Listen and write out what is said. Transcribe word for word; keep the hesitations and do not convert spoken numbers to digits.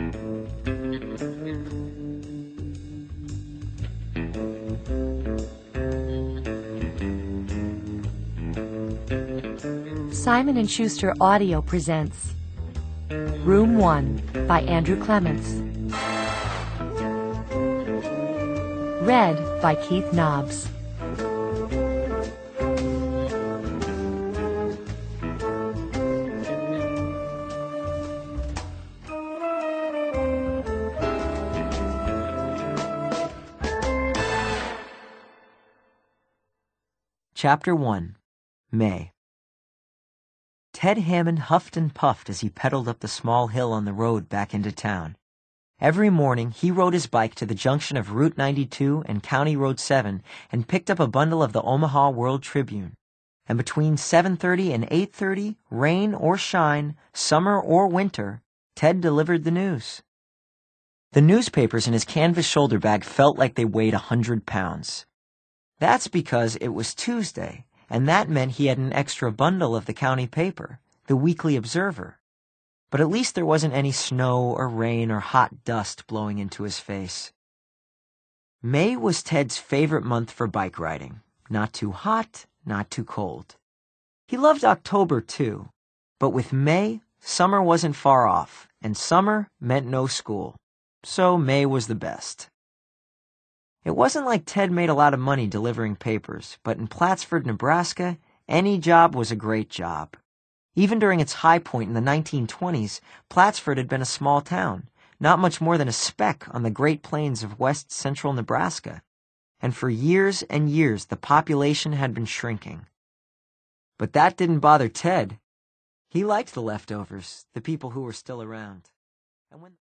Simon and Schuster Audio presents Room One by Andrew Clements. Read by Keith Nobbs. Chapter one. May. Ted Hammond huffed and puffed as he pedaled up the small hill on the road back into town. Every morning, he rode his bike to the junction of Route ninety-two and County Road seven and picked up a bundle of the Omaha World Tribune. And between seven thirty and eight thirty, rain or shine, summer or winter, Ted delivered the news. The newspapers in his canvas shoulder bag felt like they weighed a hundred pounds. That's because it was Tuesday, and that meant he had an extra bundle of the county paper, the Weekly Observer. But at least there wasn't any snow or rain or hot dust blowing into his face. May was Ted's favorite month for bike riding. Not too hot, not too cold. He loved October, too. But with May, summer wasn't far off, and summer meant no school. So May was the best. It wasn't like Ted made a lot of money delivering papers, but in Plattsford, Nebraska, any job was a great job. Even during its high point in the nineteen twenties, Plattsford had been a small town, not much more than a speck on the Great Plains of west central Nebraska. And for years and years, the population had been shrinking. But that didn't bother Ted. He liked the leftovers, the people who were still around. And when